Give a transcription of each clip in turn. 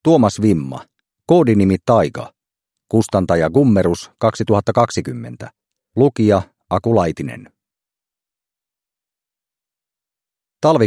Tuomas Vimma. Koodinimi Taiga. Kustantaja Gummerus 2020. Lukija Aku Laitinen. Talvi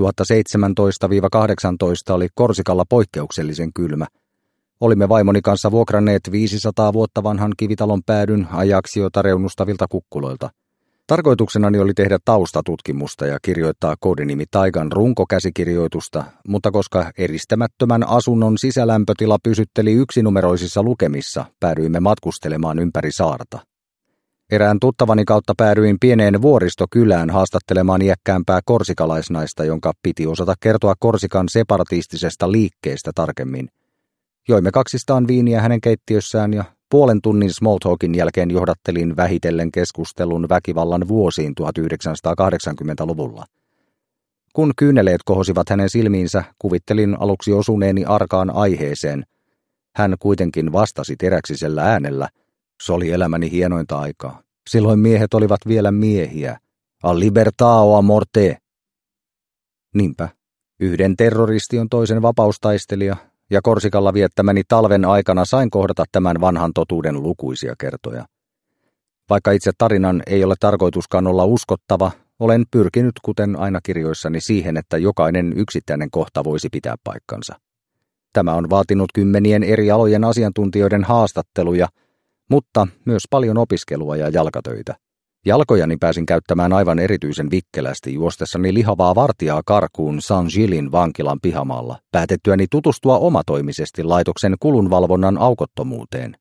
2017-18 oli Korsikalla poikkeuksellisen kylmä. Olimme vaimoni kanssa vuokranneet 500 vuotta vanhan kivitalon päädyn Ajaxiota reunustavilta kukkuloilta. Tarkoituksenani oli tehdä taustatutkimusta ja kirjoittaa koodinimi Taigan runkokäsikirjoitusta, mutta koska eristämättömän asunnon sisälämpötila pysytteli yksinumeroisissa lukemissa, päädyimme matkustelemaan ympäri saarta. Erään tuttavani kautta päädyin pieneen vuoristokylään haastattelemaan iäkkäämpää korsikalaisnaista, jonka piti osata kertoa Korsikan separatistisesta liikkeestä tarkemmin. Joimme kaksistaan viiniä hänen keittiössään ja puolen tunnin small talkin jälkeen johdattelin vähitellen keskustelun väkivallan vuosiin 1980-luvulla. Kun kyyneleet kohosivat hänen silmiinsä, kuvittelin aluksi osuneeni arkaan aiheeseen. Hän kuitenkin vastasi teräksisellä äänellä: "Se oli elämäni hienointa aikaa. Silloin miehet olivat vielä miehiä. A libertao a morte." Niinpä, yhden terroristi on toisen vapaustaistelija, ja Korsikalla viettämäni talven aikana sain kohdata tämän vanhan totuuden lukuisia kertoja. Vaikka itse tarinan ei ole tarkoituskaan olla uskottava, olen pyrkinyt kuten aina kirjoissani siihen, että jokainen yksittäinen kohta voisi pitää paikkansa. Tämä on vaatinut kymmenien eri alojen asiantuntijoiden haastatteluja, mutta myös paljon opiskelua ja jalkatöitä. Jalkojani pääsin käyttämään aivan erityisen vikkelästi juostessani lihavaa vartijaa karkuun Saint-Gillin vankilan pihamaalla, päätettyäni tutustua omatoimisesti laitoksen kulunvalvonnan aukottomuuteen.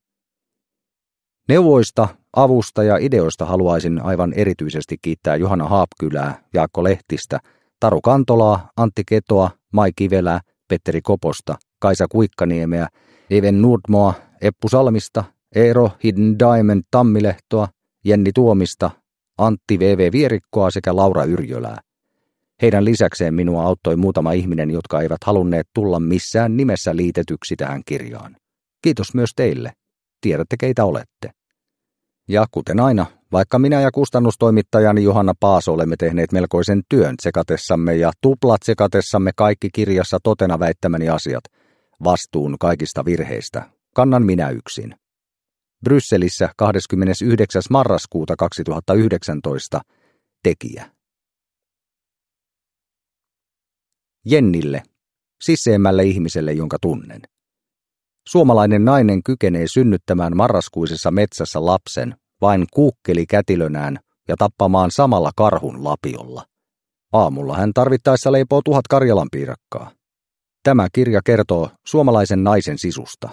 Neuvoista, avusta ja ideoista haluaisin aivan erityisesti kiittää Johanna Haapkylää, Jaakko Lehtistä, Taru Kantolaa, Antti Ketoa, Mai Kivelää, Petteri Koposta, Kaisa Kuikkaniemeä, Even Nordmoa, Eppu Salmista, Eero Hidden Diamond Tammilehtoa, Jenni Tuomista, Antti V.V. Vierikkoa sekä Laura Yrjölää. Heidän lisäkseen minua auttoi muutama ihminen, jotka eivät halunneet tulla missään nimessä liitetyksi tähän kirjaan. Kiitos myös teille. Tiedätte, keitä olette. Ja kuten aina, vaikka minä ja kustannustoimittajani Johanna Paaso olemme tehneet melkoisen työn sekatessamme ja tuplat sekatessamme kaikki kirjassa totena väittämäni asiat, vastuun kaikista virheistä kannan minä yksin. Brysselissä 29. marraskuuta 2019. Tekijä. Jennille, siseemmälle ihmiselle, jonka tunnen. Suomalainen nainen kykenee synnyttämään marraskuisessa metsässä lapsen vain kuukkelikätilönään ja tappamaan samalla karhun lapiolla. Aamulla hän tarvittaessa leipoo 1000 karjalanpiirakkaa. Tämä kirja kertoo suomalaisen naisen sisusta.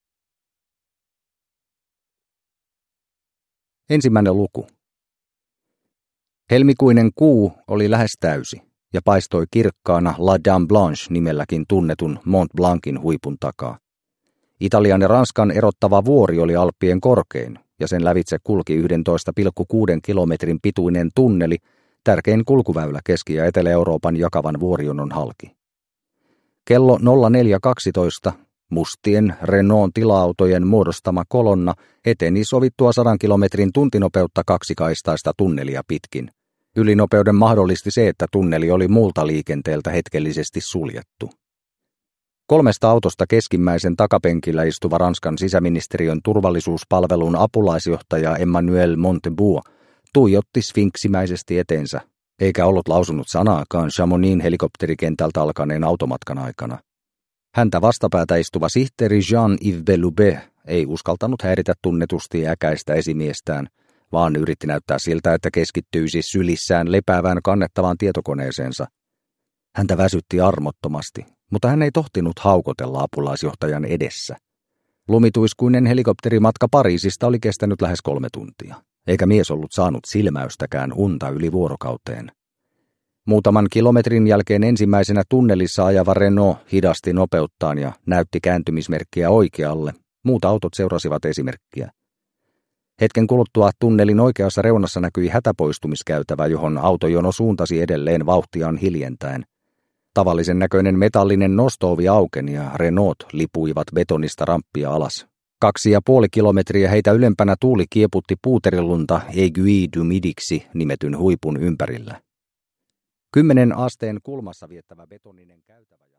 Ensimmäinen luku. Helmikuinen kuu oli lähes täysi ja paistoi kirkkaana La Dame Blanche nimelläkin tunnetun Mont Blancin huipun takaa. Italian ja Ranskan erottava vuori oli Alppien korkein ja sen lävitse kulki 11,6 kilometrin pituinen tunneli, tärkein kulkuväylä Keski- ja Etelä-Euroopan jakavan vuorijonon halki. Kello 04.12 mustien Renault tila-autojen muodostama kolonna eteni sovittua 100 kilometrin tuntinopeutta kaksikaistaista tunnelia pitkin. Ylinopeuden mahdollisti se, että tunneli oli muulta liikenteeltä hetkellisesti suljettu. 3 autosta keskimmäisen takapenkillä istuva Ranskan sisäministeriön turvallisuuspalvelun apulaisjohtaja Emmanuel Montebourg tuijotti sfinksimäisesti eteensä, eikä ollut lausunut sanaakaan Chamonixin helikopterikentältä alkaneen automatkan aikana. Häntä vastapäätä istuva sihteeri Jean-Yves Belloubet ei uskaltanut häiritä tunnetusti äkäistä esimiestään, vaan yritti näyttää siltä, että keskittyisi sylissään lepäävään kannettavaan tietokoneeseensa. Häntä väsytti armottomasti, mutta hän ei tohtinut haukotella apulaisjohtajan edessä. Lumituiskuinen helikopterimatka Pariisista oli kestänyt lähes 3 tuntia, eikä mies ollut saanut silmäystäkään unta yli vuorokauteen. Muutaman kilometrin jälkeen ensimmäisenä tunnelissa ajava Renault hidasti nopeuttaan ja näytti kääntymismerkkiä oikealle. Muut autot seurasivat esimerkkiä. Hetken kuluttua tunnelin oikeassa reunassa näkyi hätäpoistumiskäytävä, johon autojono suuntasi edelleen vauhtiaan hiljentäen. Tavallisen näköinen metallinen nostoovi aukeni ja Renault lipuivat betonista ramppia alas. 2,5 kilometriä heitä ylempänä tuuli kieputti puuterilunta Aiguille du Midiksi nimetyn huipun ympärillä. 10 asteen kulmassa viettävä betoninen käytävä